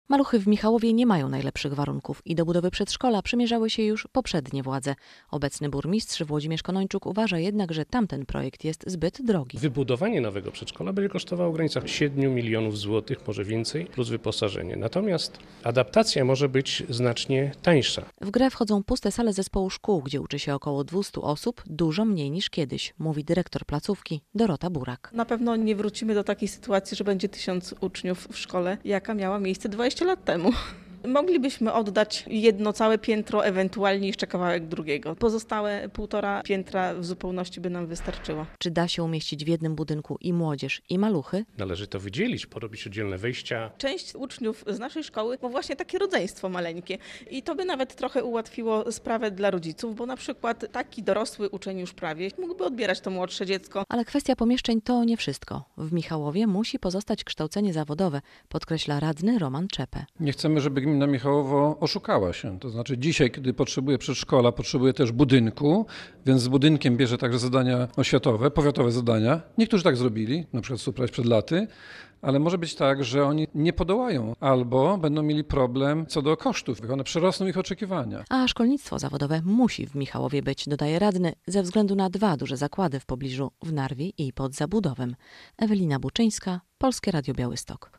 Maluchy w Michałowie nie mają najlepszych warunków i do budowy przedszkola przymierzały się już poprzednie władze. Obecny burmistrz Włodzimierz Konończuk uważa jednak, że tamten projekt jest zbyt drogi. Wybudowanie nowego przedszkola będzie kosztowało w granicach 7 milionów złotych, może więcej, plus wyposażenie. Natomiast adaptacja może być znacznie tańsza. W grę wchodzą puste sale zespołu szkół, gdzie uczy się około 200 osób, dużo mniej niż kiedyś, mówi dyrektor placówki Dorota Burak. Na pewno nie wrócimy do takiej sytuacji, że będzie 1000 uczniów w szkole, jaka miała miejsce 20 lat temu. Moglibyśmy oddać jedno całe piętro, ewentualnie jeszcze kawałek drugiego. Pozostałe 1,5 piętra w zupełności by nam wystarczyło. Czy da się umieścić w jednym budynku i młodzież, i maluchy? Należy to wydzielić, porobić oddzielne wejścia. Część uczniów z naszej szkoły ma właśnie takie rodzeństwo maleńkie i to by nawet trochę ułatwiło sprawę dla rodziców, bo na przykład taki dorosły uczeń już prawie mógłby odbierać to młodsze dziecko. Ale kwestia pomieszczeń to nie wszystko. W Michałowie musi pozostać kształcenie zawodowe, podkreśla radny Roman Czepę. Nie chcemy, żeby gmina Michałowo oszukała się. To znaczy dzisiaj, kiedy potrzebuje przedszkola, potrzebuje też budynku, więc z budynkiem bierze także zadania oświatowe, powiatowe zadania. Niektórzy tak zrobili, na przykład Supraś przed laty, ale może być tak, że oni nie podołają albo będą mieli problem co do kosztów. One przerosną ich oczekiwania. A szkolnictwo zawodowe musi w Michałowie być, dodaje radny, ze względu na 2 duże zakłady w pobliżu w Narwie i pod Zabudowem. Ewelina Buczyńska, Polskie Radio Białystok.